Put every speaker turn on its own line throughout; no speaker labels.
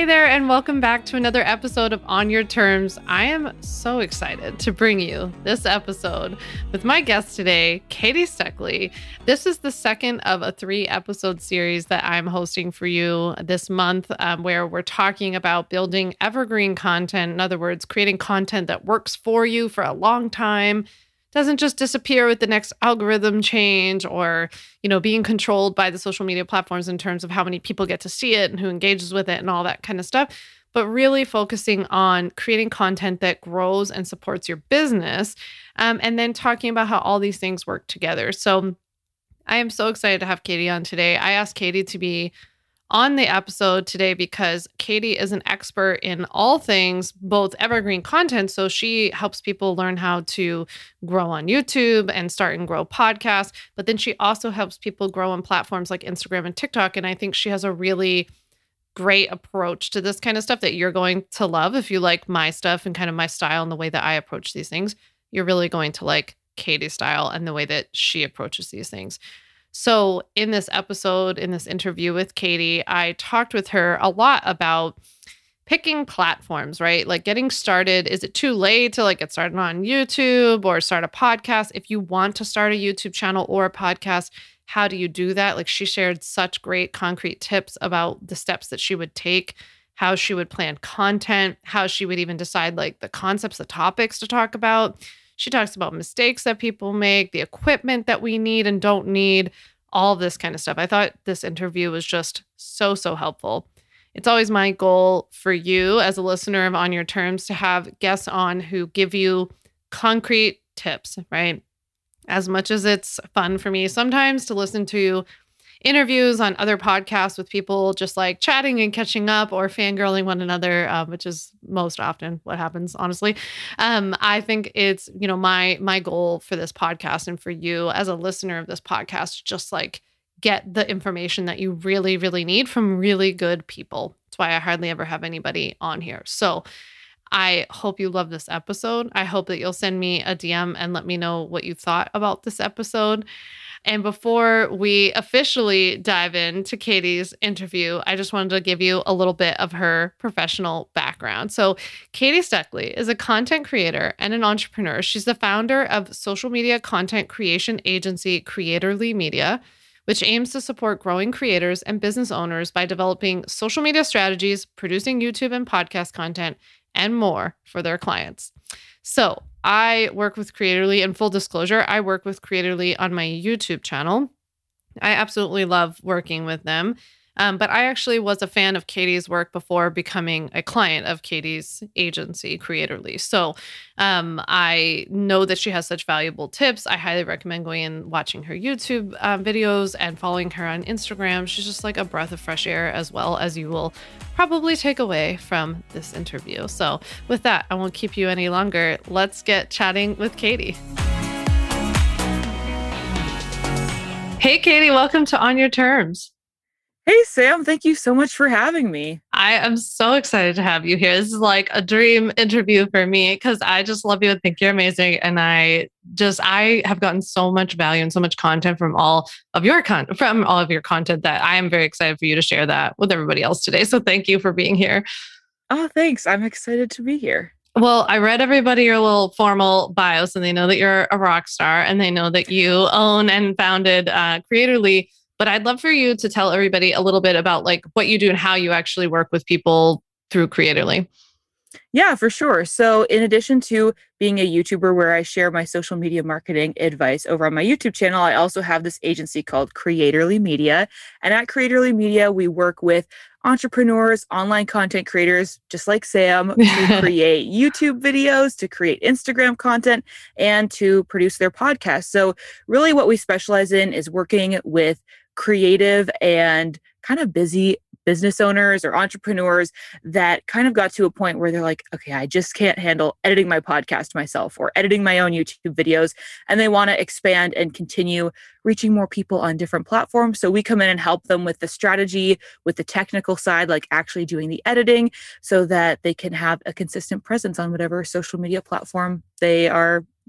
Hi there, and welcome back to another episode of On Your Terms. I am so excited to bring you this episode with my guest today, Katie Stuckley. This is the second of a 3-episode series that I'm hosting for you this month, where we're talking about building evergreen content. In other words, creating content that works for you for a long time, doesn't just disappear with the next algorithm change or, being controlled by the social media platforms in terms of how many people get to see it and who engages with it and all that kind of stuff, but really focusing on creating content that grows and supports your business, and then talking about how all these things work together. So I am so excited to have Katie on today. I asked Katie to be on the episode today because Katie is an expert in all things, both evergreen content. So she helps people learn how to grow on YouTube and start and grow podcasts. But then she also helps people grow on platforms like Instagram and TikTok. And I think she has a really great approach to this kind of stuff that you're going to love. If you like my stuff and kind of my style and the way that I approach these things, you're really going to like Katie's style and the way that she approaches these things. So in this episode, in this interview with Katie, I talked with her a lot about picking platforms, right? Like getting started. Is it too late to get started on YouTube or start a podcast? If you want to start a YouTube channel or a podcast, how do you do that? Like she shared such great concrete tips about the steps that she would take, how she would plan content, how she would even decide the concepts, the topics to talk about. She talks about mistakes that people make, the equipment that we need and don't need, all this kind of stuff. I thought this interview was just so helpful. It's always my goal for you as a listener of On Your Terms to have guests on who give you concrete tips, right? As much as it's fun for me sometimes to listen to interviews on other podcasts with people just chatting and catching up or fangirling one another, which is most often what happens, honestly. I think it's, my goal for this podcast and for you as a listener of this podcast, just get the information that you really, really need from really good people. That's why I hardly ever have anybody on here. So I hope you love this episode. I hope that you'll send me a DM and let me know what you thought about this episode. And before we officially dive into Katie's interview, I just wanted to give you a little bit of her professional background. So Katie Stuckley is a content creator and an entrepreneur. She's the founder of social media content creation agency Creatorly Media, which aims to support growing creators and business owners by developing social media strategies, producing YouTube and podcast content, and more for their clients. So I work with Creatorly, and full disclosure, I work with Creatorly on my YouTube channel. I absolutely love working with them. But I actually was a fan of Katie's work before becoming a client of Katie's agency, Creatorly. So I know that she has such valuable tips. I highly recommend going and watching her YouTube videos and following her on Instagram. She's just a breath of fresh air, as well as you will probably take away from this interview. So with that, I won't keep you any longer. Let's get chatting with Katie. Hey, Katie, welcome to On Your Terms.
Hey, Sam, thank you so much for having me.
I am so excited to have you here. This is a dream interview for me because I just love you and think you're amazing. And I have gotten so much value and so much content from all of your content that I am very excited for you to share that with everybody else today. So thank you for being here.
Oh, thanks. I'm excited to be here.
Well, I read everybody your little formal bios and they know that you're a rock star and they know that you own and founded Creatorly. But I'd love for you to tell everybody a little bit about what you do and how you actually work with people through Creatorly.
Yeah, for sure. So in addition to being a YouTuber where I share my social media marketing advice over on my YouTube channel, I also have this agency called Creatorly Media. And at Creatorly Media, we work with entrepreneurs, online content creators, just like Sam, to create YouTube videos, to create Instagram content, and to produce their podcast. So really what we specialize in is working with creative and kind of busy business owners or entrepreneurs that kind of got to a point where they're like, okay, I just can't handle editing my podcast myself or editing my own YouTube videos. And they want to expand and continue reaching more people on different platforms. So we come in and help them with the strategy, with the technical side, like actually doing the editing so that they can have a consistent presence on whatever social media platform they are,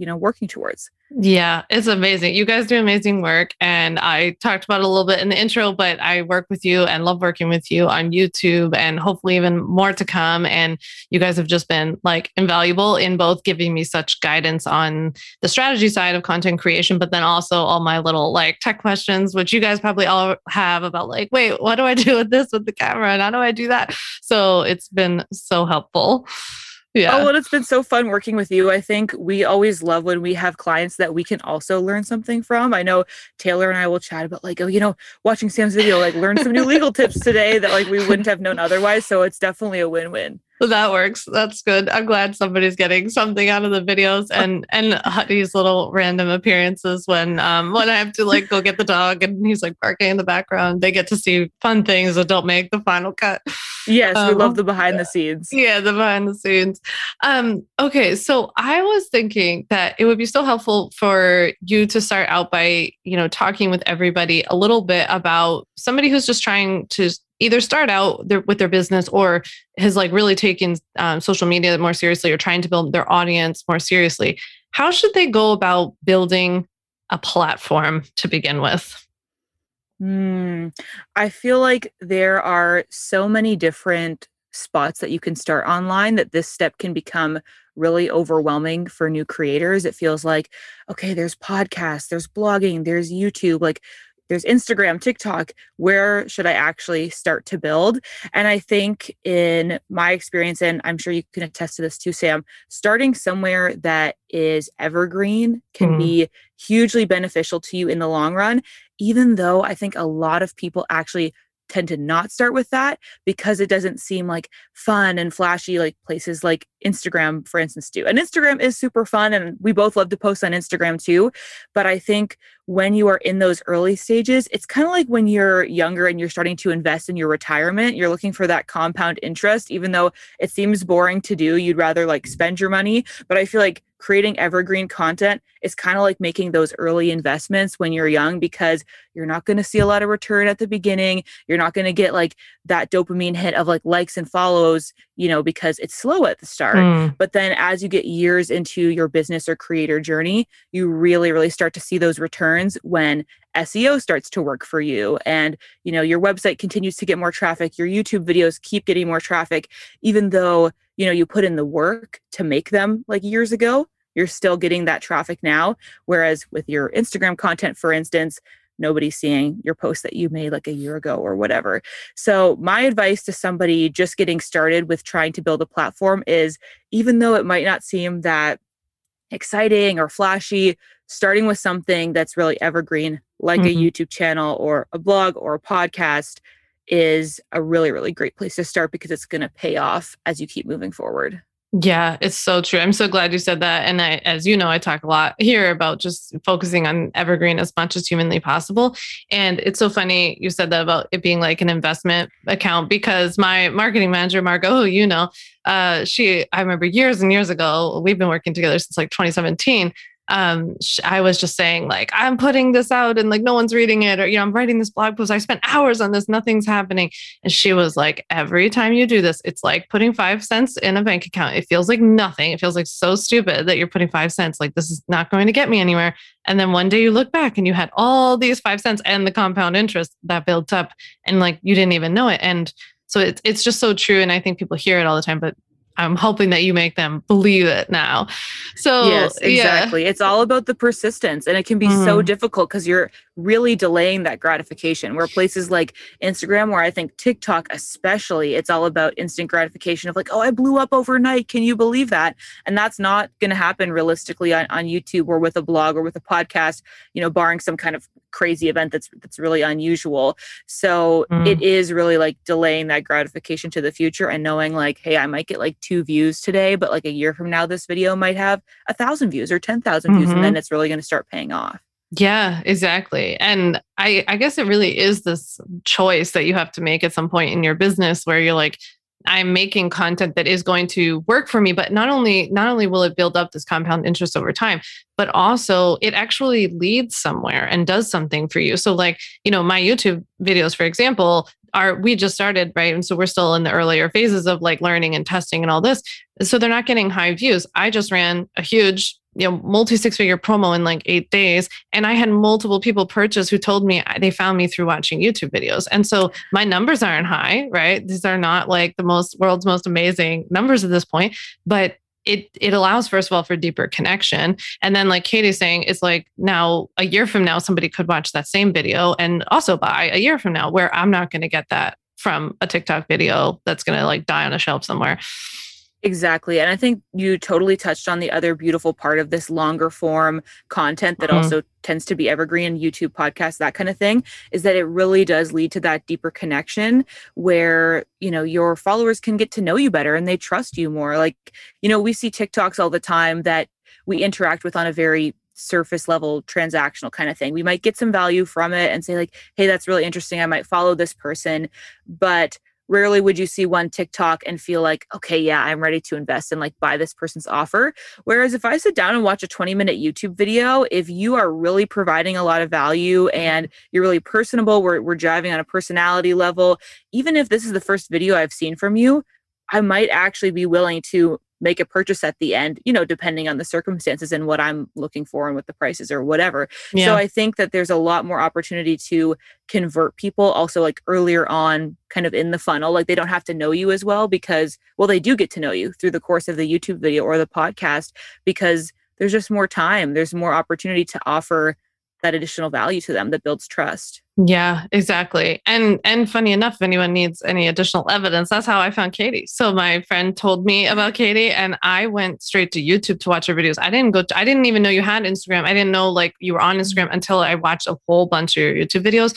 working towards.
Yeah, it's amazing. You guys do amazing work. And I talked about it a little bit in the intro, but I work with you and love working with you on YouTube and hopefully even more to come. And you guys have just been like invaluable in both giving me such guidance on the strategy side of content creation, but then also all my little like tech questions, which you guys probably all have about like, wait, what do I do with this with the camera? And how do I do that? So it's been so helpful. Yeah.
Oh, well, it's been so fun working with you. I think we always love when we have clients that we can also learn something from. I know Taylor and I will chat about like, oh, watching Sam's video, like learn some new legal tips today that like we wouldn't have known otherwise. So it's definitely a win-win.
That works. That's good. I'm glad somebody's getting something out of the videos and Huddy's little random appearances when I have to like go get the dog and he's like barking in the background. They get to see fun things that don't make the final cut.
Yes, we love the behind the scenes.
Yeah, the behind the scenes. Okay, so I was thinking that it would be so helpful for you to start out by, talking with everybody a little bit about somebody who's just trying to either start out with their business or has like really taken social media more seriously or trying to build their audience more seriously. How should they go about building a platform to begin with?
I feel like there are so many different spots that you can start online that this step can become really overwhelming for new creators. It feels like, okay, there's podcasts, there's blogging, there's YouTube, like there's Instagram, TikTok. Where should I actually start to build? And I think in my experience, and I'm sure you can attest to this too, Sam, starting somewhere that is evergreen can be hugely beneficial to you in the long run, even though I think a lot of people actually tend to not start with that because it doesn't seem like fun and flashy like places like Instagram, for instance, do. And Instagram is super fun and we both love to post on Instagram too. But I think when you are in those early stages, it's kind of like when you're younger and you're starting to invest in your retirement, you're looking for that compound interest, even though it seems boring to do, you'd rather like spend your money. But I feel like creating evergreen content is kind of like making those early investments when you're young because you're not going to see a lot of return at the beginning. You're not going to get like that dopamine hit of like likes and follows, because it's slow at the start. But then as you get years into your business or creator journey, you really, really start to see those returns when SEO starts to work for you and, your website continues to get more traffic. Your YouTube videos keep getting more traffic, even though, you put in the work to make them like years ago, you're still getting that traffic now. Whereas with your Instagram content, for instance, nobody's seeing your post that you made like a year ago or whatever. So my advice to somebody just getting started with trying to build a platform is, even though it might not seem that exciting or flashy, starting with something that's really evergreen, like a YouTube channel or a blog or a podcast, is a really, really great place to start because it's going to pay off as you keep moving forward.
Yeah, it's so true. I'm so glad you said that. And as you know, I talk a lot here about just focusing on evergreen as much as humanly possible. And it's so funny you said that about it being like an investment account because my marketing manager, Margot, I remember years and years ago, we've been working together since like 2017. I was just saying like, I'm putting this out and like, no one's reading it or, I'm writing this blog post. I spent hours on this. Nothing's happening. And she was like, every time you do this, it's like putting 5 cents in a bank account. It feels like nothing. It feels like so stupid that you're putting 5 cents. Like this is not going to get me anywhere. And then one day you look back and you had all these 5 cents and the compound interest that built up and like, you didn't even know it. And so it's just so true. And I think people hear it all the time, but I'm hoping that you make them believe it now. So
yes, exactly. Yeah. It's all about the persistence and it can be so difficult because you're really delaying that gratification, where places like Instagram, where I think TikTok especially, it's all about instant gratification of like, oh, I blew up overnight. Can you believe that? And that's not going to happen realistically on YouTube or with a blog or with a podcast, barring some kind of crazy event that's really unusual. So it is really like delaying that gratification to the future and knowing like, hey, I might get like 2 views today, but like a year from now, this video might have 1,000 views or 10,000 views, and then it's really going to start paying off.
Yeah, exactly. And I guess it really is this choice that you have to make at some point in your business where you're like, I'm making content that is going to work for me, but not only will it build up this compound interest over time, but also it actually leads somewhere and does something for you. So like, my YouTube videos, for example, we just started, right? And so we're still in the earlier phases of like learning and testing and all this. So they're not getting high views. I just ran a huge multi 6-figure promo in like 8 days. And I had multiple people purchase who told me they found me through watching YouTube videos. And so my numbers aren't high, right? These are not like the world's most amazing numbers at this point, but it allows, first of all, for deeper connection. And then like Katie's saying, it's like now a year from now, somebody could watch that same video and also buy a year from now, where I'm not going to get that from a TikTok video that's going to like die on a shelf somewhere.
Exactly. And I think you totally touched on the other beautiful part of this longer form content that also tends to be evergreen, YouTube podcasts, that kind of thing, is that it really does lead to that deeper connection where, your followers can get to know you better and they trust you more. Like, we see TikToks all the time that we interact with on a very surface level transactional kind of thing. We might get some value from it and say like, hey, that's really interesting. I might follow this person, but rarely would you see one TikTok and feel like, okay, yeah, I'm ready to invest and like buy this person's offer. Whereas if I sit down and watch a 20-minute YouTube video, if you are really providing a lot of value and you're really personable, we're driving on a personality level, even if this is the first video I've seen from you, I might actually be willing to make a purchase at the end, depending on the circumstances and what I'm looking for and what the price is or whatever. Yeah. So I think that there's a lot more opportunity to convert people also like earlier on kind of in the funnel. Like they don't have to know you as well because, well, they do get to know you through the course of the YouTube video or the podcast because there's just more time. There's more opportunity to offer that additional value to them that builds trust.
Yeah, exactly. And funny enough, if anyone needs any additional evidence, that's how I found Katie. So my friend told me about Katie and I went straight to YouTube to watch her videos. I didn't even know you had Instagram. I didn't know like you were on Instagram until I watched a whole bunch of your YouTube videos.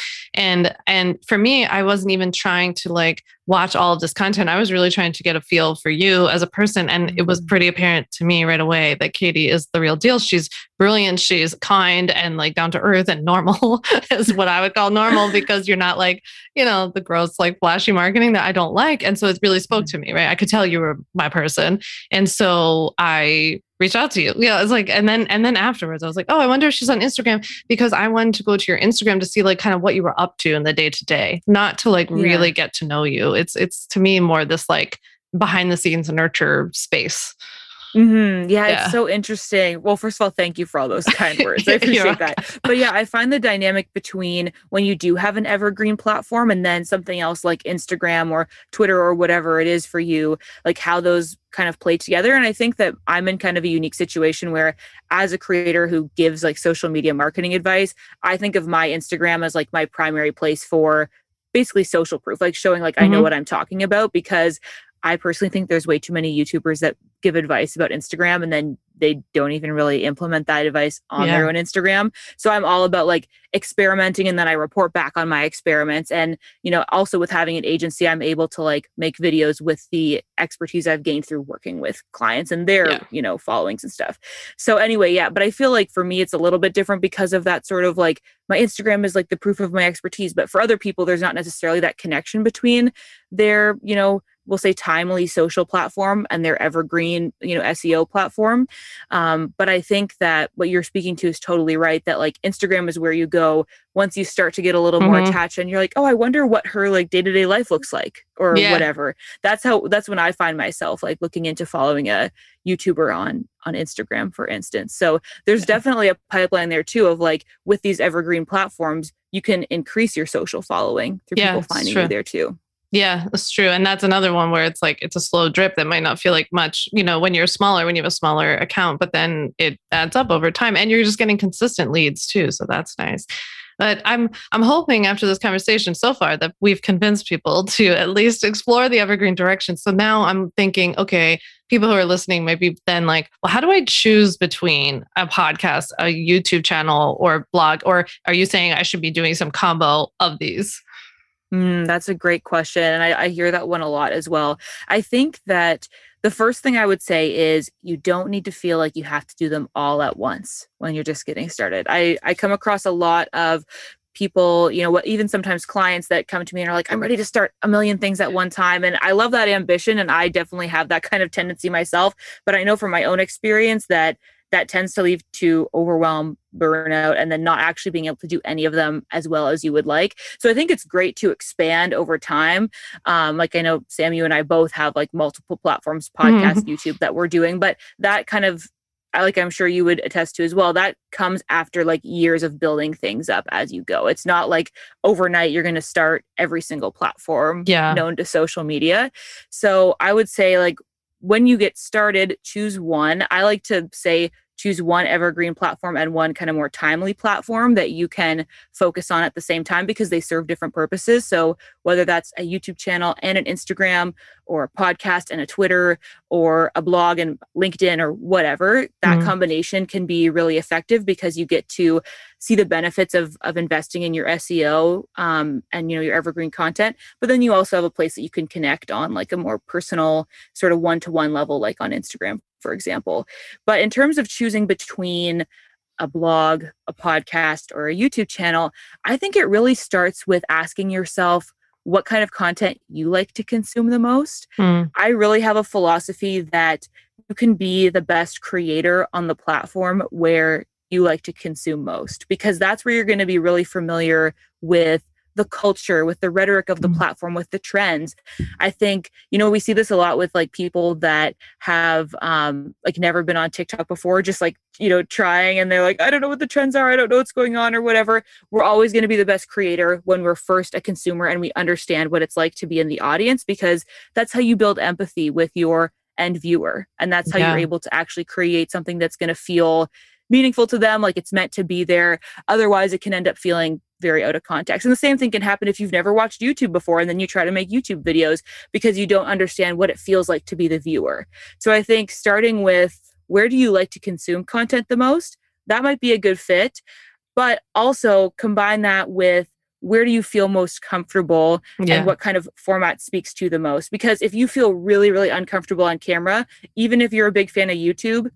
And for me, I wasn't even trying to like watch all of this content. I was really trying to get a feel for you as a person. And it was pretty apparent to me right away that Katie is the real deal. She's brilliant. She's kind and like down to earth and normal is what I would call normal because you're not like, the gross, like flashy marketing that I don't like. And so it really spoke to me, right? I could tell you were my person. And so I reached out to you. Yeah. It's like, and then afterwards I was like, oh, I wonder if she's on Instagram because I wanted to go to your Instagram to see like kind of what you were up to in the day to day, not to like really get to know you. It's to me more this like behind the scenes nurture space.
Mm-hmm. Yeah, it's so interesting. Well, first of all, thank you for all those kind words. I appreciate that. But yeah, I find the dynamic between when you do have an evergreen platform and then something else like Instagram or Twitter or whatever it is for you, like how those kind of play together. And I think that I'm in kind of a unique situation where as a creator who gives like social media marketing advice, I think of my Instagram as like my primary place for basically social proof, like showing like I know what I'm talking about because I personally think there's way too many YouTubers that give advice about Instagram and then they don't even really implement that advice on their own Instagram. So I'm all about like experimenting and then I report back on my experiments. And, also with having an agency, I'm able to like make videos with the expertise I've gained through working with clients and their, followings and stuff. So anyway, but I feel like for me, it's a little bit different because of that sort of like my Instagram is like the proof of my expertise. But for other people, there's not necessarily that connection between their, we'll say timely social platform and their evergreen, SEO platform. But I think that what you're speaking to is totally right, that like Instagram is where you go once you start to get a little more attached and you're like, oh, I wonder what her like day-to-day life looks like or whatever. That's when I find myself like looking into following a YouTuber on Instagram, for instance. So there's definitely a pipeline there too of like with these evergreen platforms, you can increase your social following through people finding you there too.
Yeah, that's true. And that's another one where it's like, it's a slow drip that might not feel like much, when you're smaller, when you have a smaller account, but then it adds up over time and you're just getting consistent leads too. So that's nice. But I'm hoping after this conversation so far that we've convinced people to at least explore the evergreen direction. So now I'm thinking, okay, people who are listening might be then like, well, how do I choose between a podcast, a YouTube channel or blog? Or are you saying I should be doing some combo of these?
That's a great question. And I hear that one a lot as well. I think that the first thing I would say is you don't need to feel like you have to do them all at once when you're just getting started. I come across a lot of people, even sometimes clients that come to me and are like, I'm ready to start a million things at one time. And I love that ambition. And I definitely have that kind of tendency myself. But I know from my own experience that tends to lead to overwhelm, burnout, and then not actually being able to do any of them as well as you would like. So I think it's great to expand over time. Like I know, Sam, you and I both have like multiple platforms, podcast, YouTube that we're doing, but that kind of, I'm sure you would attest to as well, that comes after like years of building things up as you go. It's not like overnight you're going to start every single platform known to social media. So I would say, like, when you get started, choose one. I like to say choose one evergreen platform and one kind of more timely platform that you can focus on at the same time, because they serve different purposes. So whether that's a YouTube channel and an Instagram, or a podcast and a Twitter, or a blog and LinkedIn, or whatever, that combination can be really effective, because you get to see the benefits of investing in your SEO and your evergreen content. But then you also have a place that you can connect on like a more personal sort of one-to-one level, like on Instagram, for example. But in terms of choosing between a blog, a podcast, or a YouTube channel, I think it really starts with asking yourself what kind of content you like to consume the most. I really have a philosophy that you can be the best creator on the platform where you like to consume most, because that's where you're going to be really familiar with the culture, with the rhetoric of the platform, with the trends. I think, we see this a lot with like people that have like never been on TikTok before, just like, trying, and they're like, I don't know what the trends are. I don't know what's going on or whatever. We're always going to be the best creator when we're first a consumer and we understand what it's like to be in the audience, because that's how you build empathy with your end viewer. And that's how you're able to actually create something that's going to feel meaningful to them, like it's meant to be there. Otherwise, it can end up feeling very out of context. And the same thing can happen if you've never watched YouTube before and then you try to make YouTube videos because you don't understand what it feels like to be the viewer. So I think starting with where do you like to consume content the most, that might be a good fit. But also combine that with where do you feel most comfortable and what kind of format speaks to you the most. Because if you feel really, really uncomfortable on camera, even if you're a big fan of YouTube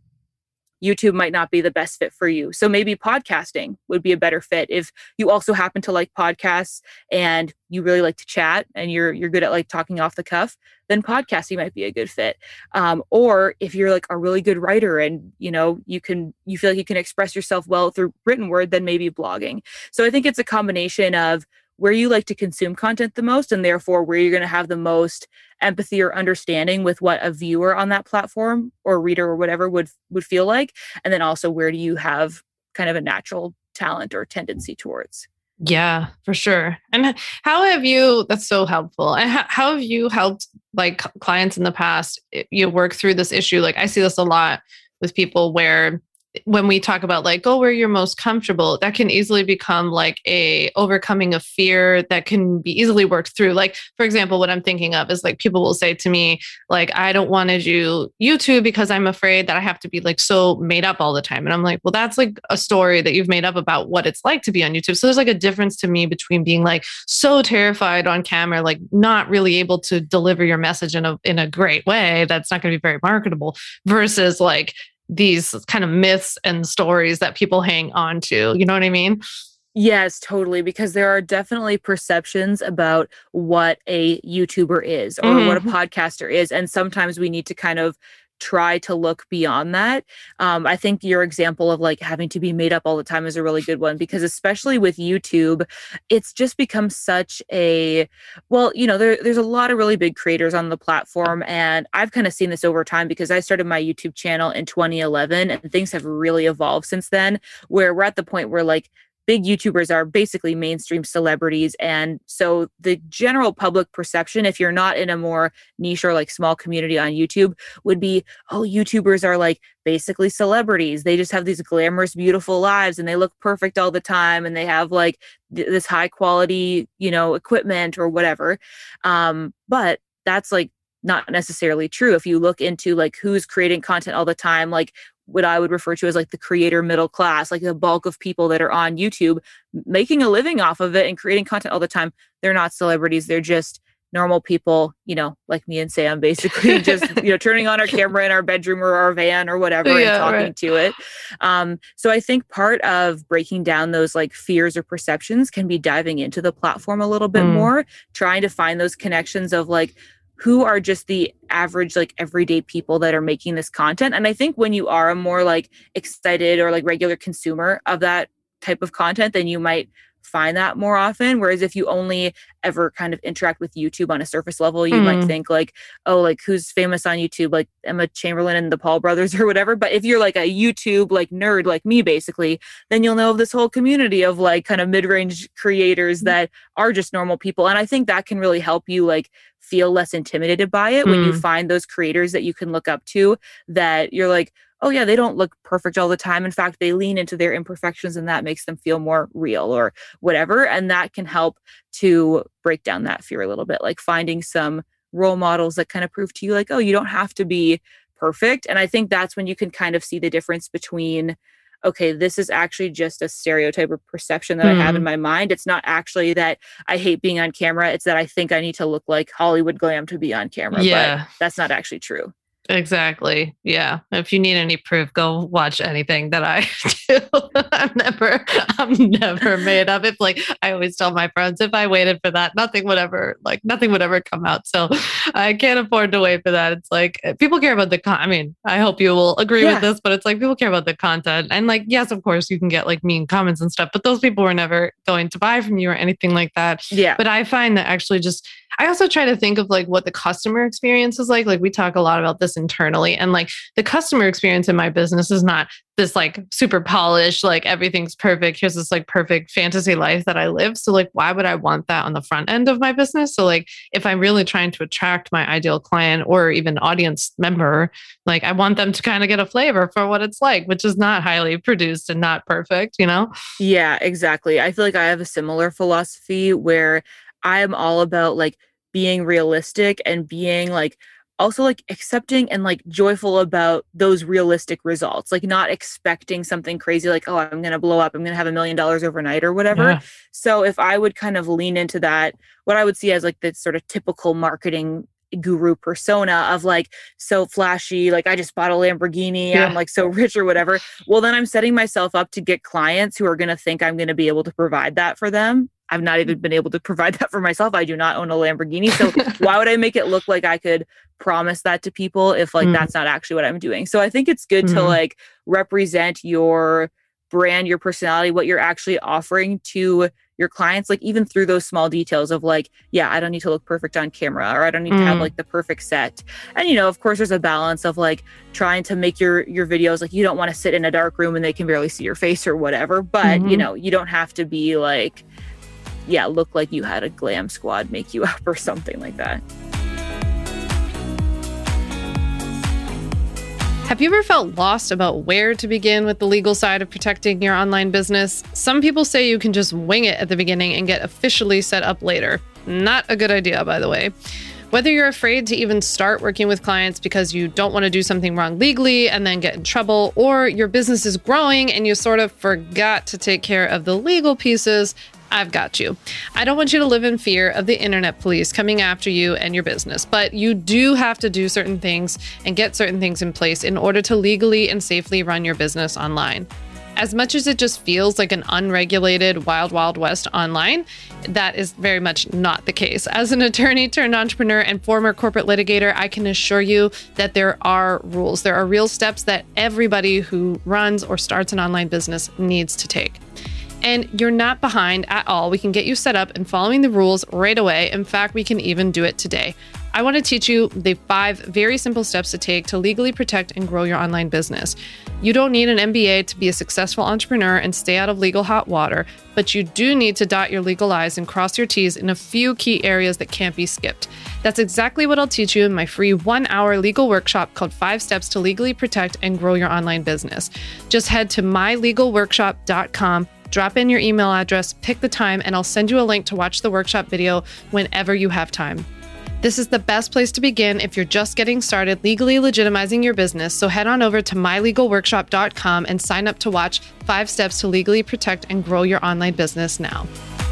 might not be the best fit for you. So maybe podcasting would be a better fit. If you also happen to like podcasts and you really like to chat and you're good at like talking off the cuff, then podcasting might be a good fit. Or if you're like a really good writer and you feel like you can express yourself well through written word, then maybe blogging. So I think it's a combination of where you like to consume content the most, and therefore where you're going to have the most empathy or understanding with what a viewer on that platform or reader or whatever would feel like. And then also where do you have kind of a natural talent or tendency towards.
Yeah, for sure. And how have you, that's so helpful. And how have you helped like clients in the past, you work through this issue? Like I see this a lot with people where when we talk about like, go where you're most comfortable, that can easily become like a overcoming of fear that can be easily worked through. Like, for example, what I'm thinking of is like, people will say to me, like, I don't want to do YouTube because I'm afraid that I have to be like so made up all the time. And I'm like, well, that's like a story that you've made up about what it's like to be on YouTube. So there's like a difference to me between being like so terrified on camera, like not really able to deliver your message in a great way that's not going to be very marketable, versus like these kind of myths and stories that people hang on to. You know what I mean?
Yes, totally. Because there are definitely perceptions about what a YouTuber is or what a podcaster is. And sometimes we need to kind of try to look beyond that. I think your example of like having to be made up all the time is a really good one, because especially with YouTube, it's just become such a, there's a lot of really big creators on the platform. And I've kind of seen this over time because I started my YouTube channel in 2011 and things have really evolved since then, where we're at the point where like big YouTubers are basically mainstream celebrities. And so the general public perception, if you're not in a more niche or like small community on YouTube, would be, oh, YouTubers are like basically celebrities. They just have these glamorous, beautiful lives and they look perfect all the time. And they have like this high quality, equipment or whatever. But that's like not necessarily true. If you look into like who's creating content all the time, like what I would refer to as like the creator middle class, like the bulk of people that are on YouTube making a living off of it and creating content all the time, they're not celebrities. They're just normal people, like me and Sam, basically just, turning on our camera in our bedroom or our van or whatever and talking to it. So I think part of breaking down those like fears or perceptions can be diving into the platform a little bit more, trying to find those connections of like, who are just the average, like everyday people that are making this content. And I think when you are a more like excited or like regular consumer of that type of content, then you might find that more often. Whereas if you only ever kind of interact with YouTube on a surface level, you might think like, oh, like who's famous on YouTube, like Emma Chamberlain and the Paul brothers or whatever. But if you're like a YouTube like nerd like me, basically, then you'll know of this whole community of like kind of mid-range creators that are just normal people. And I think that can really help you like feel less intimidated by it when you find those creators that you can look up to, that you're like, oh yeah, they don't look perfect all the time. In fact, they lean into their imperfections and that makes them feel more real or whatever. And that can help to break down that fear a little bit, like finding some role models that kind of prove to you like, oh, you don't have to be perfect. And I think that's when you can kind of see the difference between, okay, this is actually just a stereotype or perception that I have in my mind. It's not actually that I hate being on camera. It's that I think I need to look like Hollywood glam to be on camera.
Yeah.
But that's not actually true.
Exactly. Yeah. If you need any proof, go watch anything that I do. I'm never made up. If like I always tell my friends, if I waited for that, nothing would ever come out. So I can't afford to wait for that. It's like people care about the I mean, I hope you will agree with this, but it's like people care about the content. And like, yes, of course you can get like mean comments and stuff, but those people were never going to buy from you or anything like that.
Yeah.
But I find that actually I also try to think of like what the customer experience is like. Like we talk a lot about this internally, and like the customer experience in my business is not this like super polished, like everything's perfect. Here's this like perfect fantasy life that I live. So like, why would I want that on the front end of my business? So like, if I'm really trying to attract my ideal client or even audience member, like I want them to kind of get a flavor for what it's like, which is not highly produced and not perfect, you know?
Yeah, exactly. I feel like I have a similar philosophy where I am all about like being realistic and being like also like accepting and like joyful about those realistic results, like not expecting something crazy like, oh, I'm going to blow up, I'm going to have $1 million overnight or whatever. Yeah. So if I would kind of lean into that, what I would see as like the sort of typical marketing guru persona of like so flashy, like I just bought a Lamborghini, I'm like so rich or whatever. Well, then I'm setting myself up to get clients who are going to think I'm going to be able to provide that for them. I've not even been able to provide that for myself. I do not own a Lamborghini. So why would I make it look like I could promise that to people if like that's not actually what I'm doing? So I think it's good to like represent your brand, your personality, what you're actually offering to your clients, like even through those small details of like, yeah, I don't need to look perfect on camera, or I don't need to have like the perfect set. And, you know, of course there's a balance of like trying to make your videos, like you don't want to sit in a dark room and they can barely see your face or whatever, but you know, you don't have to be like, yeah, look like you had a glam squad make you up or something like that.
Have you ever felt lost about where to begin with the legal side of protecting your online business? Some people say you can just wing it at the beginning and get officially set up later. Not a good idea, by the way. Whether you're afraid to even start working with clients because you don't want to do something wrong legally and then get in trouble, or your business is growing and you sort of forgot to take care of the legal pieces, I've got you. I don't want you to live in fear of the internet police coming after you and your business, but you do have to do certain things and get certain things in place in order to legally and safely run your business online. As much as it just feels like an unregulated wild, wild west online, that is very much not the case. As an attorney turned entrepreneur and former corporate litigator, I can assure you that there are rules. There are real steps that everybody who runs or starts an online business needs to take. And you're not behind at all. We can get you set up and following the rules right away. In fact, we can even do it today. I want to teach you the 5 very simple steps to take to legally protect and grow your online business. You don't need an MBA to be a successful entrepreneur and stay out of legal hot water, but you do need to dot your legal I's and cross your T's in a few key areas that can't be skipped. That's exactly what I'll teach you in my free 1-hour legal workshop called 5 Steps to Legally Protect and Grow Your Online Business. Just head to mylegalworkshop.com. Drop in your email address, pick the time, and I'll send you a link to watch the workshop video whenever you have time. This is the best place to begin if you're just getting started legally legitimizing your business. So head on over to mylegalworkshop.com and sign up to watch 5 Steps to Legally Protect and Grow Your Online Business now.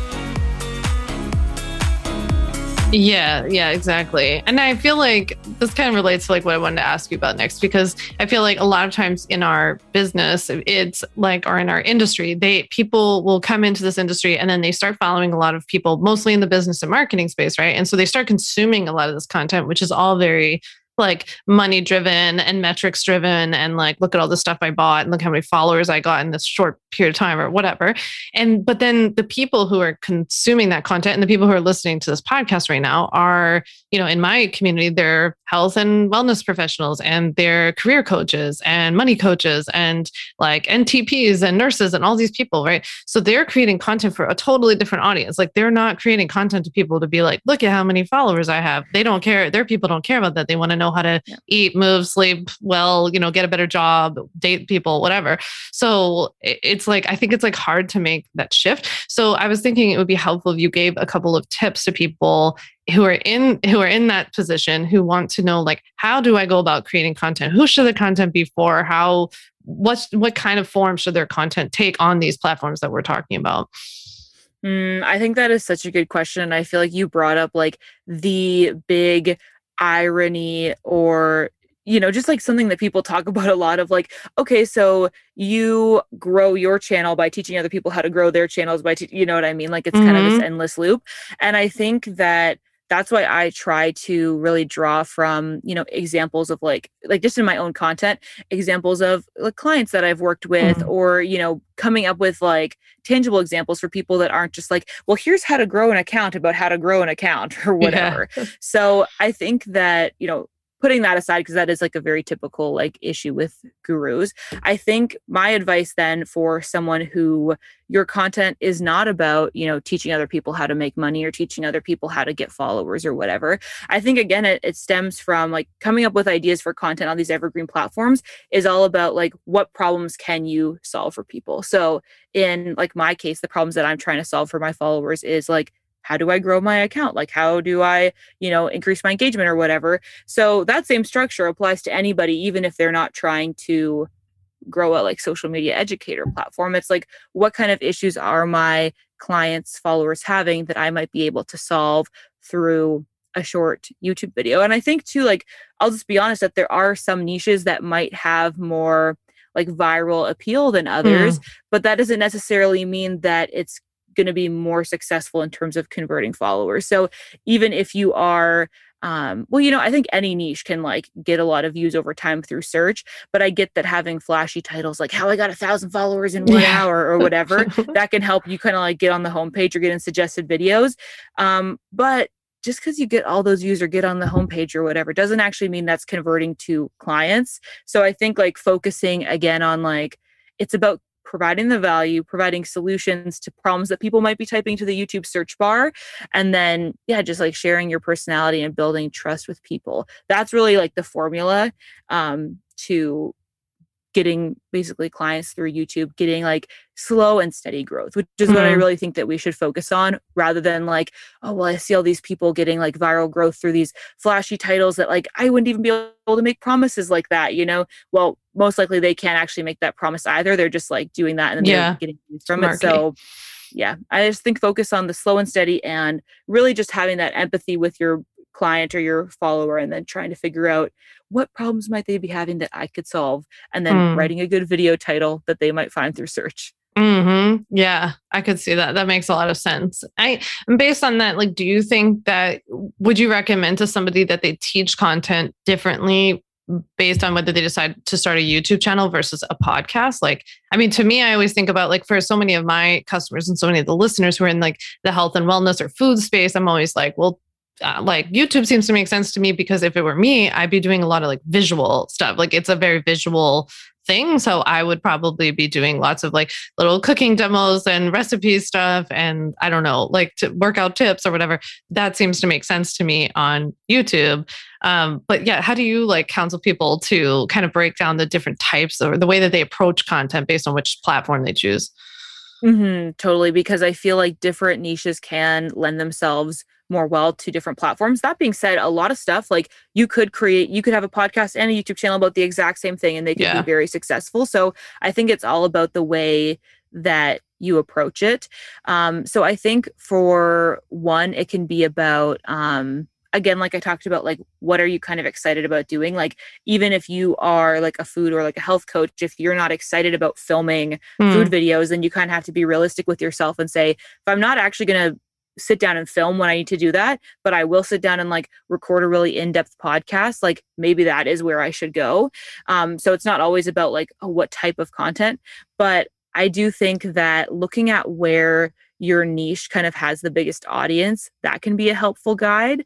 Yeah, exactly. And I feel like this kind of relates to like what I wanted to ask you about next, because I feel like a lot of times in our business, it's like, or in our industry, people will come into this industry and then they start following a lot of people, mostly in the business and marketing space, right? And so they start consuming a lot of this content, which is all very like money driven and metrics driven, and like, look at all the stuff I bought and look how many followers I got in this short period of time or whatever. But then the people who are consuming that content and the people who are listening to this podcast right now are, in my community, they're health and wellness professionals and they're career coaches and money coaches and like NTPs and nurses and all these people, right? So they're creating content for a totally different audience. Like they're not creating content to people to be like, look at how many followers I have. They don't care. Their people don't care about that. They want to know how to eat, move, sleep well, get a better job, date people, whatever. So it's like, I think it's like hard to make that shift. So I was thinking it would be helpful if you gave a couple of tips to people who are in that position, who want to know, like, how do I go about creating content? Who should the content be for? What kind of form should their content take on these platforms that we're talking about?
I think that is such a good question. I feel like you brought up like the big irony or just like something that people talk about a lot of like, okay, so you grow your channel by teaching other people how to grow their channels by, you know what I mean? Like it's kind of this endless loop. And I think that that's why I try to really draw from, examples of like just in my own content, examples of like clients that I've worked with or, coming up with like tangible examples for people that aren't just like, well, here's how to grow an account about how to grow an account or whatever. Yeah. So I think that, putting that aside, because that is like a very typical like issue with gurus. I think my advice then for someone who your content is not about, teaching other people how to make money or teaching other people how to get followers or whatever. I think, again, it stems from like coming up with ideas for content on these evergreen platforms is all about like, what problems can you solve for people? So in like my case, the problems that I'm trying to solve for my followers is like, how do I grow my account? Like, how do I, increase my engagement or whatever? So that same structure applies to anybody, even if they're not trying to grow a like social media educator platform. It's like, what kind of issues are my clients, followers having that I might be able to solve through a short YouTube video? And I think too, like, I'll just be honest that there are some niches that might have more like viral appeal than others, but that doesn't necessarily mean that it's going to be more successful in terms of converting followers. So even if you are, I think any niche can like get a lot of views over time through search, but I get that having flashy titles like how I got 1,000 followers in 1 hour or whatever, that can help you kind of like get on the homepage or get in suggested videos. But just because you get all those views or get on the homepage or whatever doesn't actually mean that's converting to clients. So I think like focusing again on like, it's about providing the value, providing solutions to problems that people might be typing to the YouTube search bar. And then, just like sharing your personality and building trust with people. That's really like the formula to getting basically clients through YouTube, getting like slow and steady growth, which is what I really think that we should focus on rather than like, oh, well, I see all these people getting like viral growth through these flashy titles that like, I wouldn't even be able to make promises like that, Well, most likely they can't actually make that promise either. They're just like doing that and then they're getting views from it. So I just think focus on the slow and steady and really just having that empathy with your client or your follower and then trying to figure out what problems might they be having that I could solve and then writing a good video title that they might find through search.
Yeah, I could see that. That makes a lot of sense. Based on that, like, do you think that, would you recommend to somebody that they teach content differently based on whether they decide to start a YouTube channel versus a podcast? Like, I mean, to me, I always think about like for so many of my customers and so many of the listeners who are in like the health and wellness or food space, I'm always like, well, like YouTube seems to make sense to me because if it were me, I'd be doing a lot of like visual stuff. Like it's a very visual thing. So I would probably be doing lots of like little cooking demos and recipe stuff. And I don't know, like to workout tips or whatever. That seems to make sense to me on YouTube. But how do you like counsel people to kind of break down the different types or the way that they approach content based on which platform they choose?
Totally. Because I feel like different niches can lend themselves more well to different platforms. That being said, a lot of stuff like you could have a podcast and a YouTube channel about the exact same thing and they could be very successful. So I think it's all about the way that you approach it. So I think for one, it can be about, again, like I talked about, like, what are you kind of excited about doing? Like, even if you are like a food or like a health coach, if you're not excited about filming food videos, then you kind of have to be realistic with yourself and say, if I'm not actually going to sit down and film when I need to do that, but I will sit down and like record a really in-depth podcast, like maybe that is where I should go. So it's not always about like, oh, what type of content, but I do think that looking at where your niche kind of has the biggest audience, that can be a helpful guide.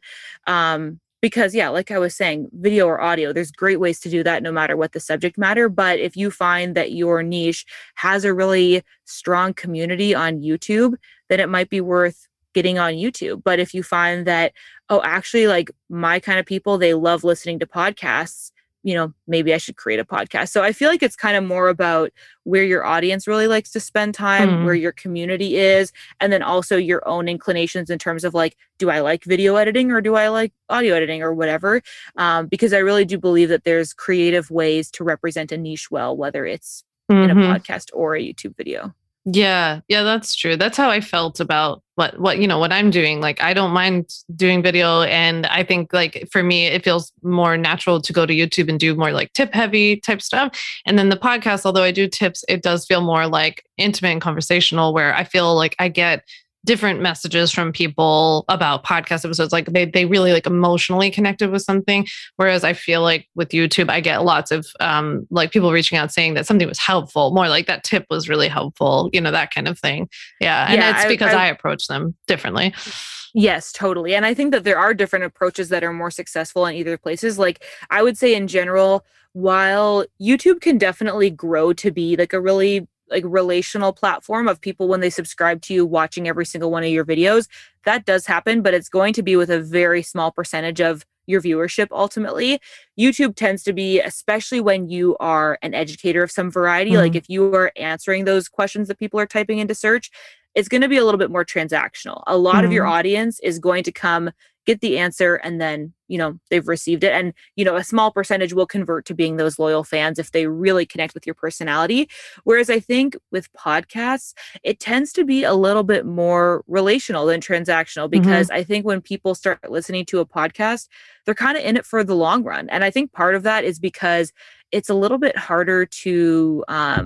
Because yeah, like I was saying, video or audio, there's great ways to do that no matter what the subject matter. But if you find that your niche has a really strong community on YouTube, then it might be worth getting on YouTube. But if you find that, oh, actually, like my kind of people, they love listening to podcasts, maybe I should create a podcast. So I feel like it's kind of more about where your audience really likes to spend time, where your community is, and then also your own inclinations in terms of like, do I like video editing or do I like audio editing or whatever? Because I really do believe that there's creative ways to represent a niche well, whether it's in a podcast or a YouTube video.
Yeah, that's true. That's how I felt about what I'm doing. Like, I don't mind doing video. And I think like for me, it feels more natural to go to YouTube and do more like tip heavy type stuff. And then the podcast, although I do tips, it does feel more like intimate and conversational, where I feel like I get different messages from people about podcast episodes. Like they really like emotionally connected with something. Whereas I feel like with YouTube, I get lots of like people reaching out saying that something was helpful, more like that tip was really helpful, that kind of thing. Yeah. And it's because I approach them differently.
Yes, totally. And I think that there are different approaches that are more successful in either places. Like I would say in general, while YouTube can definitely grow to be like a really like relational platform of people when they subscribe to you watching every single one of your videos, that does happen, but it's going to be with a very small percentage of your viewership ultimately. YouTube tends to be, especially when you are an educator of some variety, like if you are answering those questions that people are typing into search, it's going to be a little bit more transactional. A lot of your audience is going to come get the answer and then, they've received it. And, a small percentage will convert to being those loyal fans if they really connect with your personality. Whereas I think with podcasts, it tends to be a little bit more relational than transactional, because I think when people start listening to a podcast, they're kind of in it for the long run. And I think part of that is because it's a little bit harder to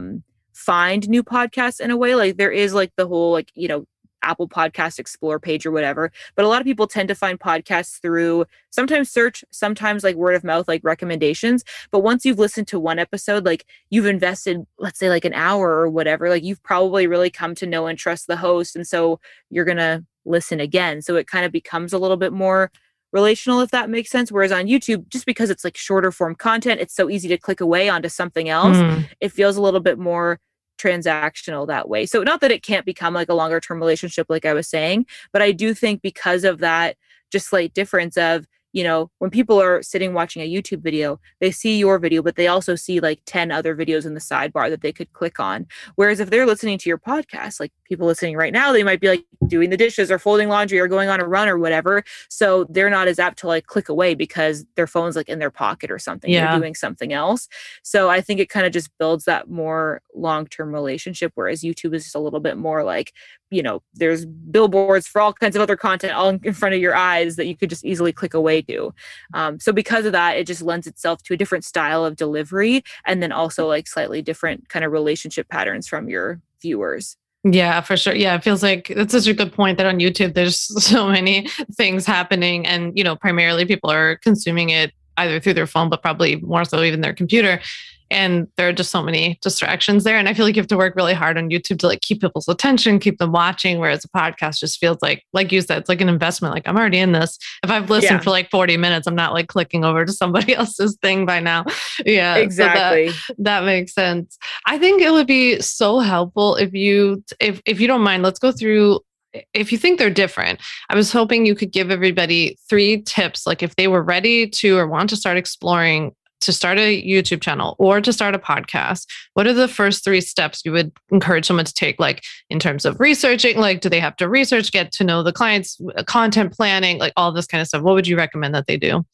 find new podcasts in a way. Like there is like the whole Apple Podcast Explore page or whatever. But a lot of people tend to find podcasts through sometimes search, sometimes like word of mouth, like recommendations. But once you've listened to one episode, like you've invested, let's say like an hour or whatever, like you've probably really come to know and trust the host. And so you're going to listen again. So it kind of becomes a little bit more relational, if that makes sense. Whereas on YouTube, just because it's like shorter form content, it's so easy to click away onto something else. It feels a little bit more transactional that way. So not that it can't become like a longer term relationship, like I was saying, but I do think because of that just slight difference of, when people are sitting watching a YouTube video, they see your video, but they also see like 10 other videos in the sidebar that they could click on. Whereas if they're listening to your podcast, like people listening right now, they might be like doing the dishes or folding laundry or going on a run or whatever. So they're not as apt to like click away because their phone's like in their pocket or something. Yeah. They're doing something else. So I think it kind of just builds that more long-term relationship. Whereas YouTube is just a little bit more like, there's billboards for all kinds of other content all in front of your eyes that you could just easily click away to. So because of that, it just lends itself to a different style of delivery, and then also like slightly different kind of relationship patterns from your viewers.
Yeah, for sure. Yeah, it feels like that's such a good point that on YouTube, there's so many things happening and, primarily people are consuming it either through their phone, but probably more so even their computer. And there are just so many distractions there. And I feel like you have to work really hard on YouTube to like keep people's attention, keep them watching. Whereas a podcast just feels like you said, it's like an investment. Like I'm already in this. If I've listened for like 40 minutes, I'm not like clicking over to somebody else's thing by now. Yeah,
exactly.
So that makes sense. I think it would be so helpful if you don't mind, let's go through, if you think they're different. I was hoping you could give everybody 3 tips, like if they were ready to or want to start exploring to start a YouTube channel or to start a podcast, what are the first 3 steps you would encourage someone to take, like in terms of researching? Like, do they have to research, get to know the clients, content planning, like all this kind of stuff? What would you recommend that they do?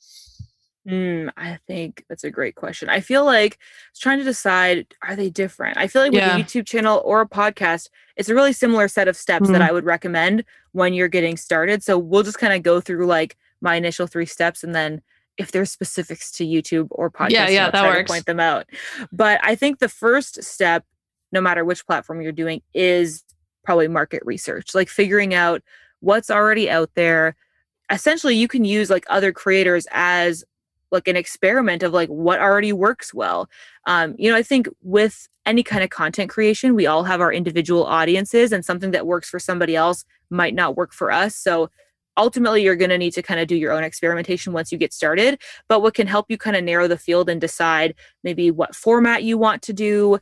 I think that's a great question. I feel like I was trying to decide, are they different? I feel like with a YouTube channel or a podcast, it's a really similar set of steps that I would recommend when you're getting started. So we'll just kind of go through like my initial 3 steps, and then if there's specifics to YouTube or podcast,
that
try
works.
to point them out. But I think the first step, no matter which platform you're doing, is probably market research, like figuring out what's already out there. Essentially, you can use like other creators as like an experiment of like what already works well. I think with any kind of content creation, we all have our individual audiences, and something that works for somebody else might not work for us. So ultimately, you're going to need to kind of do your own experimentation once you get started. But what can help you kind of narrow the field and decide maybe what format you want to do,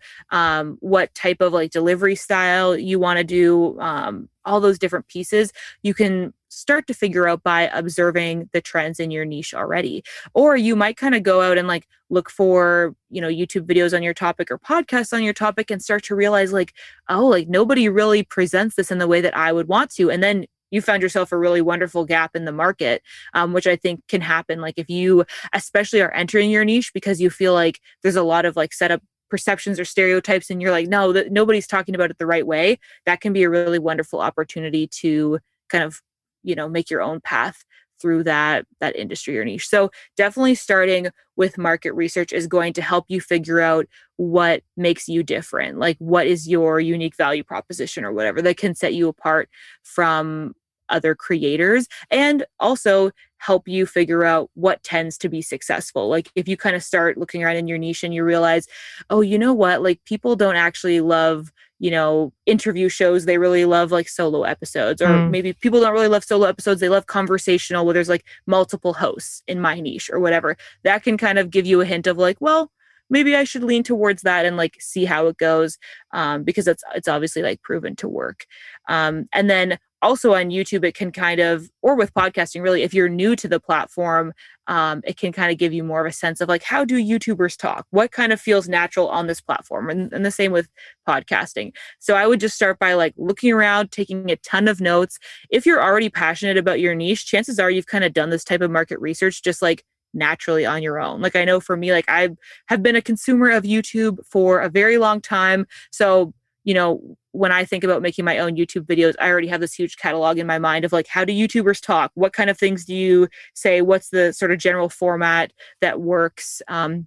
what type of like delivery style you want to do, all those different pieces, you can start to figure out by observing the trends in your niche already. Or you might kind of go out and like look for, YouTube videos on your topic or podcasts on your topic and start to realize like, oh, like nobody really presents this in the way that I would want to. And then you found yourself a really wonderful gap in the market, which I think can happen. Like if you especially are entering your niche because you feel like there's a lot of like setup perceptions or stereotypes and you're like, no, that nobody's talking about it the right way, that can be a really wonderful opportunity to kind of, make your own path through that industry or niche. So definitely starting with market research is going to help you figure out what makes you different. Like what is your unique value proposition or whatever that can set you apart from other creators, and also help you figure out what tends to be successful. Like if you kind of start looking around in your niche and you realize, oh, you know what, like people don't actually love, interview shows. They really love like solo episodes, or maybe people don't really love solo episodes. They love conversational where there's like multiple hosts in my niche or whatever. That can kind of give you a hint of like, well, maybe I should lean towards that and like see how it goes, because it's obviously like proven to work. And then also on YouTube, it can kind of, or with podcasting really, if you're new to the platform, it can kind of give you more of a sense of like, how do YouTubers talk? What kind of feels natural on this platform? And the same with podcasting. So I would just start by like looking around, taking a ton of notes. If you're already passionate about your niche, chances are you've kind of done this type of market research just like naturally on your own. Like I know for me, like I have been a consumer of YouTube for a very long time. So, when I think about making my own YouTube videos, I already have this huge catalog in my mind of like, how do YouTubers talk? What kind of things do you say? What's the sort of general format that works?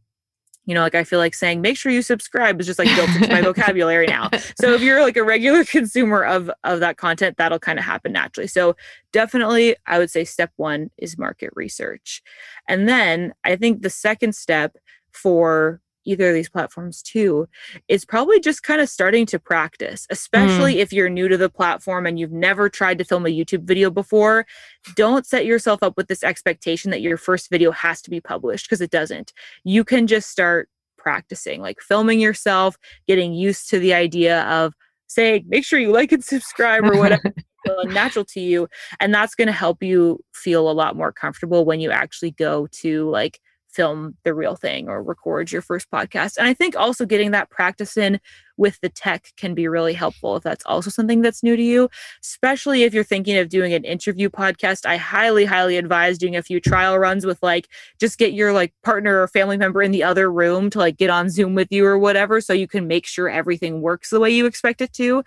Like I feel like saying, make sure you subscribe is just like built into my vocabulary now. So if you're like a regular consumer of that content, that'll kind of happen naturally. So definitely I would say step one is market research. And then I think the second step for either of these platforms too is probably just kind of starting to practice, especially if you're new to the platform and you've never tried to film a YouTube video before. Don't set yourself up with this expectation that your first video has to be published, because it doesn't. You can just start practicing, like filming yourself, getting used to the idea of saying, make sure you like and subscribe or whatever. Natural to you, and that's going to help you feel a lot more comfortable when you actually go to like film the real thing or record your first podcast. And I think also getting that practice in with the tech can be really helpful if that's also something that's new to you, especially if you're thinking of doing an interview podcast. I highly, highly advise doing a few trial runs with like, just get your like partner or family member in the other room to like get on Zoom with you or whatever, so you can make sure everything works the way you expect it to.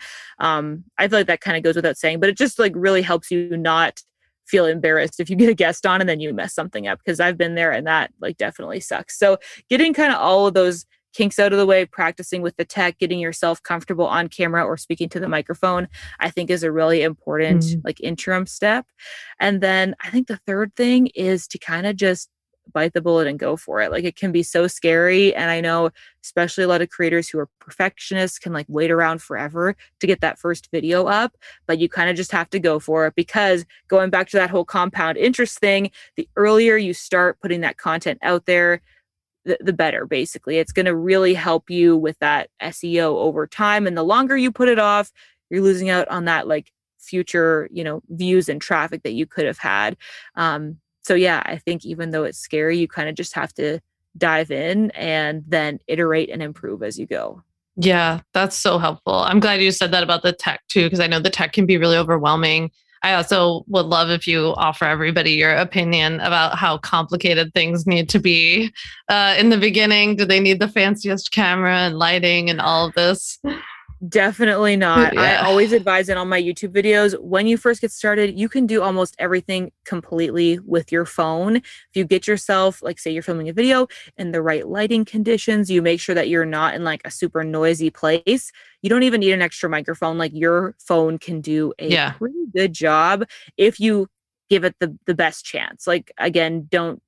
I feel like that kind of goes without saying, but it just like really helps you not feel embarrassed if you get a guest on and then you mess something up, because I've been there and that like definitely sucks. So getting kind of all of those kinks out of the way, practicing with the tech, getting yourself comfortable on camera or speaking to the microphone, I think is a really important like interim step. And then I think the third thing is to kind of just bite the bullet and go for it. Like it can be so scary. And I know especially a lot of creators who are perfectionists can like wait around forever to get that first video up, but you kind of just have to go for it, because going back to that whole compound interest thing, the earlier you start putting that content out there, the better. Basically, it's going to really help you with that SEO over time. And the longer you put it off, you're losing out on that like future, views and traffic that you could have had. So yeah, I think even though it's scary, you kind of just have to dive in and then iterate and improve as you go.
Yeah, that's so helpful. I'm glad you said that about the tech too, because I know the tech can be really overwhelming. I also would love if you offer everybody your opinion about how complicated things need to be in the beginning. Do they need the fanciest camera and lighting and all of this?
Definitely not. Yeah. I always advise it on my YouTube videos. When you first get started, you can do almost everything completely with your phone. If you get yourself, like say you're filming a video in the right lighting conditions, you make sure that you're not in like a super noisy place. You don't even need an extra microphone. Like your phone can do a pretty good job if you give it the best chance. Like again, don't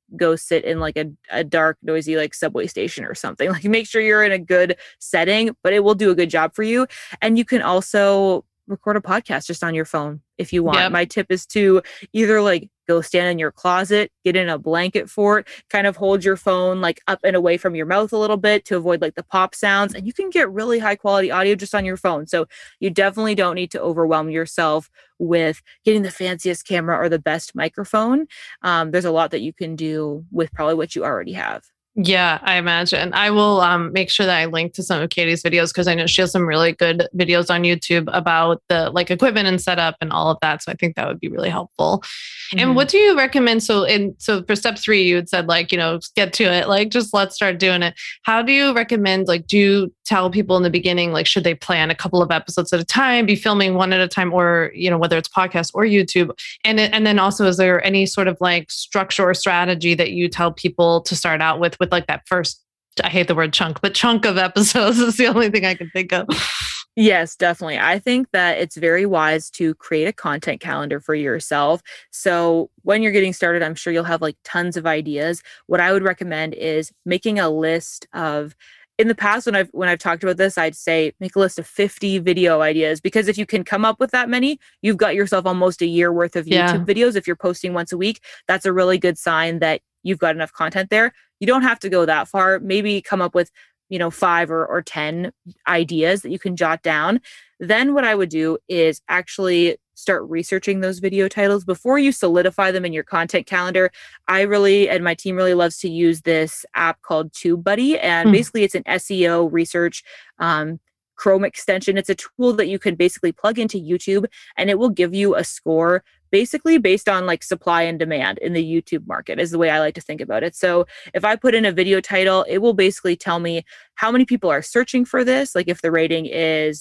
go sit in like a dark, noisy like subway station or something. Like make sure you're in a good setting, but it will do a good job for you. And you can also record a podcast just on your phone if you want.
Yep.
My tip is to either like go stand in your closet, get in a blanket for it, kind of hold your phone like up and away from your mouth a little bit to avoid like the pop sounds. And you can get really high quality audio just on your phone. So you definitely don't need to overwhelm yourself with getting the fanciest camera or the best microphone. There's a lot that you can do with probably what you already have.
Yeah, I imagine. I will make sure that I link to some of Katie's videos because I know she has some really good videos on YouTube about the like equipment and setup and all of that. So I think that would be really helpful. Mm-hmm. And what do you recommend? So for step 3, you had said like, get to it, like just let's start doing it. How do you recommend, like, do you tell people in the beginning, like, should they plan a couple of episodes at a time, be filming one at a time, or, whether it's podcast or YouTube? And then also, is there any sort of like structure or strategy that you tell people to start out with like that first, I hate the word chunk, but chunk of episodes is the only thing I can think of.
Yes, definitely. I think that it's very wise to create a content calendar for yourself. So when you're getting started, I'm sure you'll have like tons of ideas. What I would recommend is making a list of, in the past, when I've talked about this, I'd say make a list of 50 video ideas, because if you can come up with that many, you've got yourself almost a year worth of YouTube videos. If you're posting once a week, that's a really good sign that you've got enough content there. You don't have to go that far. Maybe come up with 5 or 10 ideas that you can jot down. Then what I would do is actually start researching those video titles before you solidify them in your content calendar. And my team really loves to use this app called TubeBuddy. And basically it's an SEO research Chrome extension. It's a tool that you can basically plug into YouTube, and it will give you a score basically based on like supply and demand in the YouTube market, is the way I like to think about it. So if I put in a video title, it will basically tell me how many people are searching for this. Like if the rating is,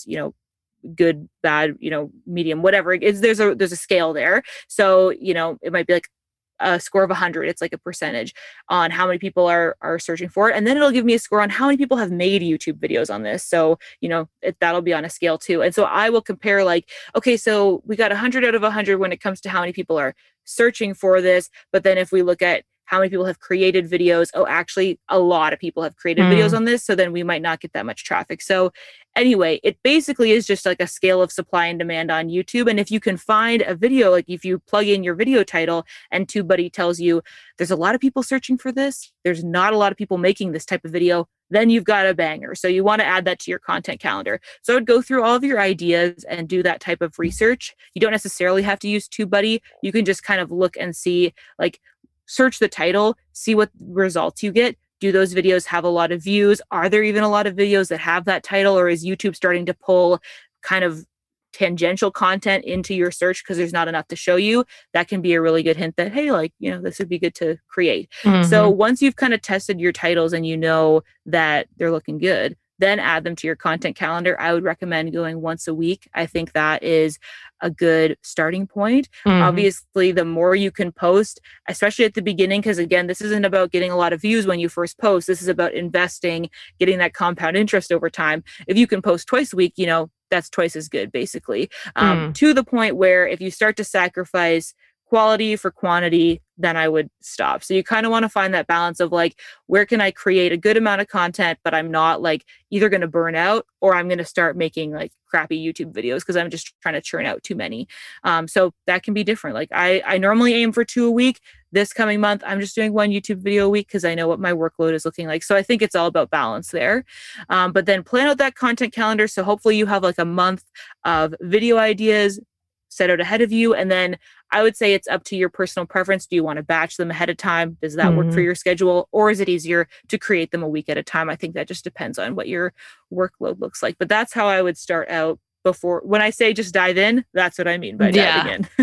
good, bad, medium, whatever it is, there's a scale there. So, it might be like a score of 100. It's like a percentage on how many people are searching for it. And then it'll give me a score on how many people have made YouTube videos on this. So, that'll be on a scale too. And so I will compare like, okay, so we got 100 out of 100 when it comes to how many people are searching for this. But then if we look at how many people have created videos, actually a lot of people have created videos on this. So then we might not get that much traffic. So anyway, it basically is just like a scale of supply and demand on YouTube. And if you can find a video, like if you plug in your video title and TubeBuddy tells you there's a lot of people searching for this, there's not a lot of people making this type of video, then you've got a banger. So you want to add that to your content calendar. So I would go through all of your ideas and do that type of research. You don't necessarily have to use TubeBuddy. You can just kind of look and see, like, search the title, see what results you get. Do those videos have a lot of views? Are there even a lot of videos that have that title? Or is YouTube starting to pull kind of tangential content into your search because there's not enough to show you? That can be a really good hint that, hey, like, this would be good to create. So once you've kind of tested your titles and you know that they're looking good, then add them to your content calendar. I would recommend going once a week. I think that is a good starting point. Obviously, the more you can post, especially at the beginning, because again, this isn't about getting a lot of views when you first post. This is about investing, getting that compound interest over time. If you can post twice a week, that's twice as good, basically. To the point where if you start to sacrifice quality for quantity, then I would stop. So you kind of want to find that balance of like, where can I create a good amount of content, but I'm not like either going to burn out or I'm going to start making like crappy YouTube videos because I'm just trying to churn out too many. So that can be different. Like I normally aim for 2 a week. This coming month, I'm just doing 1 YouTube video a week because I know what my workload is looking like. So I think it's all about balance there. But then plan out that content calendar. So hopefully you have like a month of video ideas set out ahead of you. And then I would say it's up to your personal preference. Do you want to batch them ahead of time? Does that work for your schedule? Or is it easier to create them a week at a time? I think that just depends on what your workload looks like. But that's how I would start out. Before, when I say just dive in, that's what I mean by diving in.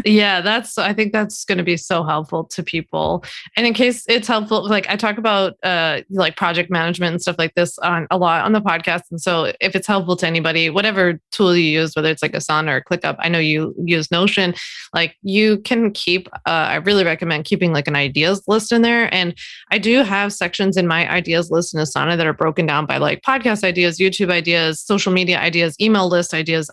I think that's going to be so helpful to people. And in case it's helpful, like I talk about like project management and stuff like this a lot on the podcast. And so if it's helpful to anybody, whatever tool you use, whether it's like Asana or ClickUp, I know you use Notion, like you can keep, I really recommend keeping like an ideas list in there. And I do have sections in my ideas list in Asana that are broken down by like podcast ideas, YouTube ideas, social media ideas, email list ideas,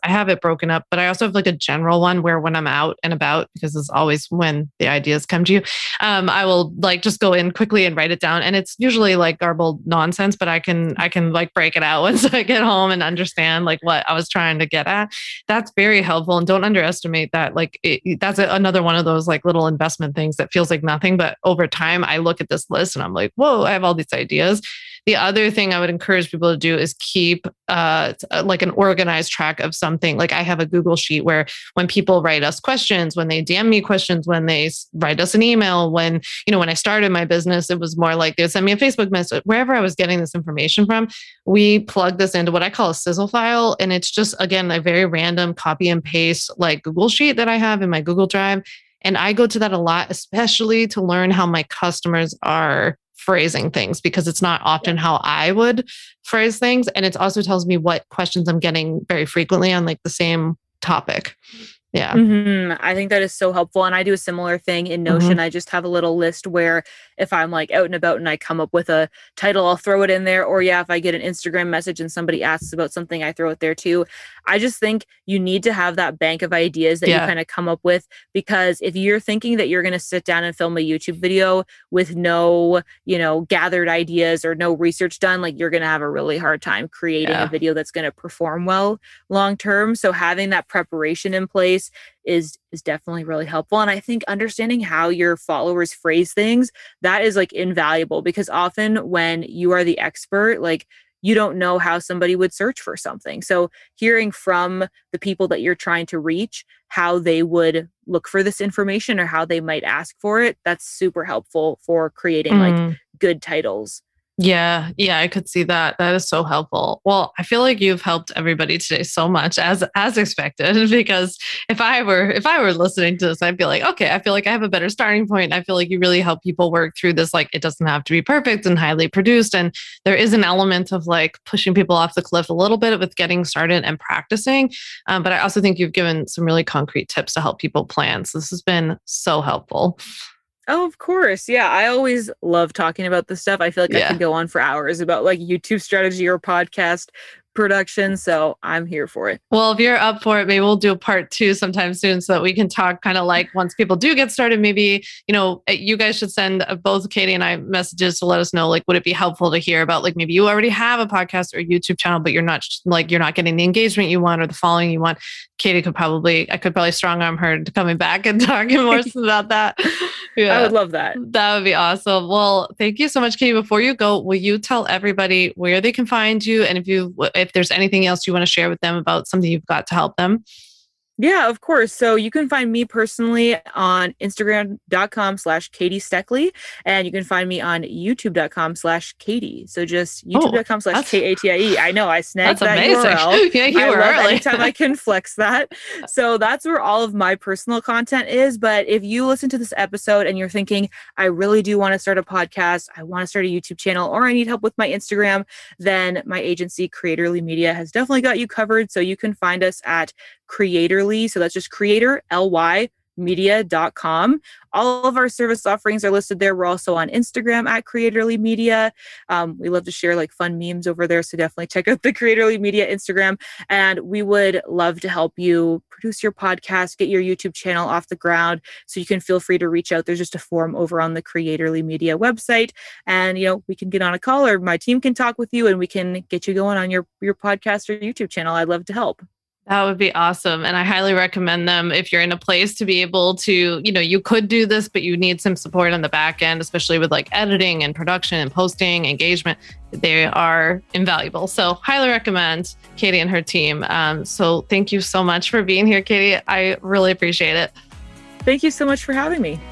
I have it broken up, but I also have like a general one where when I'm out and about, because it's always when the ideas come to you, I will like just go in quickly and write it down. And it's usually like garbled nonsense, but I can like break it out once I get home and understand like what I was trying to get at. That's very helpful. And don't underestimate that. Like that's another one of those like little investment things that feels like nothing, but over time I look at this list and I'm like, whoa, I have all these ideas. The other thing I would encourage people to do is keep like an organized track of something. Like I have a Google sheet where when people write us questions, when they DM me questions, when they write us an email, when I started my business, it was more like they'd send me a Facebook message. Wherever I was getting this information from, we plug this into what I call a sizzle file. And it's just, again, a very random copy and paste like Google sheet that I have in my Google Drive. And I go to that a lot, especially to learn how my customers are phrasing things, because it's not often how I would phrase things. And it also tells me what questions I'm getting very frequently on like the same topic. Yeah.
I think that is so helpful. And I do a similar thing in Notion. I just have a little list where if I'm like out and about and I come up with a title, I'll throw it in there. Or if I get an Instagram message and somebody asks about something, I throw it there too. I just think you need to have that bank of ideas that you kind of come up with, because if you're thinking that you're going to sit down and film a YouTube video with no, gathered ideas or no research done, like you're going to have a really hard time creating a video that's going to perform well long term. So having that preparation in place is definitely really helpful. And I think understanding how your followers phrase things, that is like invaluable, because often when you are the expert, like you don't know how somebody would search for something. So hearing from the people that you're trying to reach, how they would look for this information or how they might ask for it, that's super helpful for creating like good titles.
Yeah, I could see that. That is so helpful. Well, I feel like you've helped everybody today so much as expected, because if I were listening to this, I'd be like, okay, I feel like I have a better starting point. I feel like you really help people work through this. Like it doesn't have to be perfect and highly produced. And there is an element of like pushing people off the cliff a little bit with getting started and practicing. But I also think you've given some really concrete tips to help people plan. So this has been so helpful.
Oh, of course. Yeah. I always love talking about this stuff. I feel like I could go on for hours about like YouTube strategy or podcast production. So I'm here for it.
Well, if you're up for it, maybe we'll do a part 2 sometime soon so that we can talk kind of like once people do get started, maybe, you guys should send both Katie and I messages to let us know, like, would it be helpful to hear about like, maybe you already have a podcast or YouTube channel, but you're not getting the engagement you want or the following you want. I could probably strong arm her to coming back and talking more about that.
Yeah. I would love that.
That would be awesome. Well, thank you so much, Katie. Before you go, will you tell everybody where they can find you? And if there's anything else you want to share with them about something you've got to help them?
Yeah, of course. So you can find me personally on Instagram.com/Katie Steckley. And you can find me on YouTube.com/Katie. So just YouTube.com/KATIE. I know I snagged that URL.
Yeah, you were early.
Anytime I can flex that. So that's where all of my personal content is. But if you listen to this episode and you're thinking, I really do want to start a podcast, I want to start a YouTube channel, or I need help with my Instagram, then my agency, Creatorly Media, has definitely got you covered. So you can find us at Creatorly. So that's just creator, L-Y, media.com. All of our service offerings are listed there. We're also on Instagram at Creatorly Media. We love to share like fun memes over there. So definitely check out the Creatorly Media Instagram. And we would love to help you produce your podcast, get your YouTube channel off the ground. So you can feel free to reach out. There's just a form over on the Creatorly Media website. And, we can get on a call, or my team can talk with you and we can get you going on your podcast or YouTube channel. I'd love to help.
That would be awesome. And I highly recommend them if you're in a place to be able to, you could do this, but you need some support on the back end, especially with like editing and production and posting, engagement. They are invaluable. So highly recommend Katie and her team. So thank you so much for being here, Katie. I really appreciate it.
Thank you so much for having me.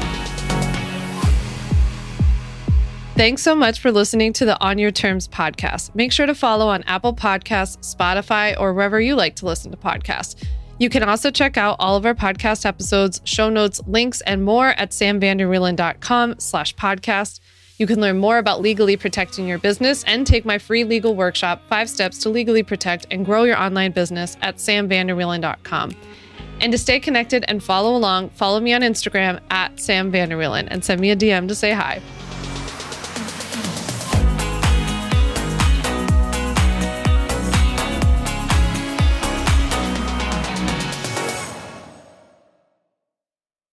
Thanks so much for listening to the On Your Terms podcast. Make sure to follow on Apple Podcasts, Spotify, or wherever you like to listen to podcasts. You can also check out all of our podcast episodes, show notes, links, and more at samvanderwielen.com/podcast. You can learn more about legally protecting your business and take my free legal workshop, 5 Steps to Legally Protect and Grow Your Online Business at samvanderwielen.com. And to stay connected and follow along, follow me on Instagram at samvanderwielen and send me a DM to say hi.